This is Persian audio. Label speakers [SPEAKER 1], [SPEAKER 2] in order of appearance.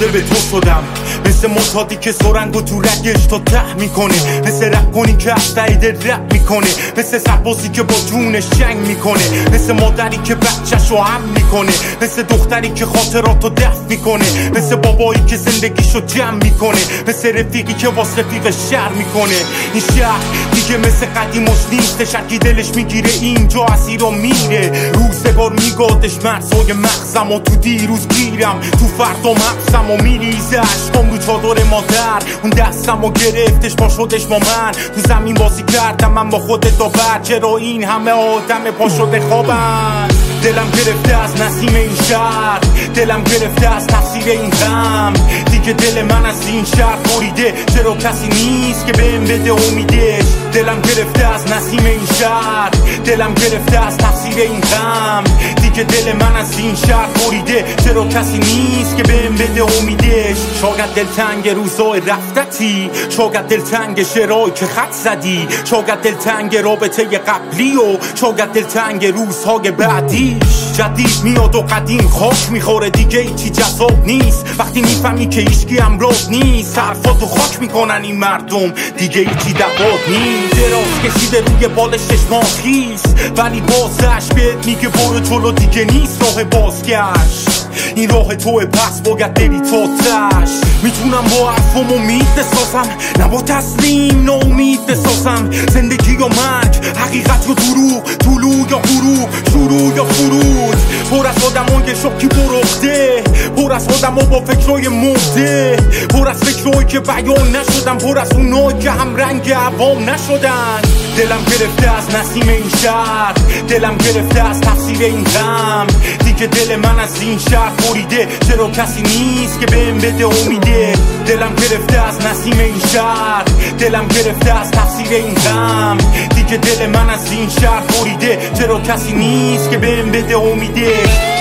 [SPEAKER 1] ناظر به تو شدم، مثل معتادی که سرنگو تو رگش تا ته میکنه، مثل رپ کنی که از تایید رپ میکنه، مثل سربازی که با جونش جنگ میکنه، مثل مادری که بچه‌شو هم میکنه، مثل دختری که خاطراتو دفن میکنه، مثل بابایی که زندگیشو جمع میکنه، مثل رفیقی که واسه رفیق شر میکنه. این شهر دیگه مثل قدیمش نیستش، هرکی دلش میگیره اینجا اسیر و میره. روزگار میگادش مرزهای مغزم و تو دیروز گیرم، تو فردا مغزم و میریزه عشقم رو چادر مادر. اون دستم و گرفتش پا شدش با من، تو زمین بازی کردم من با خودت داور. چرا این همه آدم پا شده خوابن؟ دلم گرفته از نسیم این شهر، دلم گرفته از تفسیر این غم. دیگه دل من از این شهر بریده، چرا کسی نیست که بهم بده امیدش؟ دلم گرفته از نسیم این شهر، دلم گرفته از تفسیر این غم. دیگه دل من از این شهر بریده، چرا کسی نیست که بهم بده امیدش؟ شاید دلتنگ روزای رفتتی، شاید دلتنگ شعرهایی که خط زدی، شاید دلتنگ رابطه قبلی و شاید دلتنگ روزهای بعدی. جدید میاد و قدیم خاک میخوره، دیگه ایچی جذاب نیست وقتی میفهمی که هیچکی امراض نیست. حرفاتو خاک میکنن این مردم، دیگه ایچی دواد نیست. دراز کشیده روی بالش چشمات خیس، ولی بازش بهت میگه برو جلو، دیگه نیست راه بازگشت. این راه توه پس باید بری تا تش. میتونم با حرفم امید بسازم، نه با تسلیم ناامید بسازم. زندگی یا مرگ، حقیقت یا دروغ، طلوع یا غروب، شروع یا فرود. پر از آدمای شوکی برخته، پر از آدما با فکرای مرده، پر از فکرایی که بیان نشدن، پر از اونایی که هم رنگ عوام نشدن. دلم گرفته از نسیم این شهر، دلم گرفته از تفسیر این غم. دیگه دل من از این شهر بریده، چرا کسی نیست که بهم بده امیده؟ دلم گرفته از نسیم این شهر، دلم گرفته از تفسیر این غم. دیگه دل من از این شهر بریده، چرا کسی نیست که بهم بده امیده؟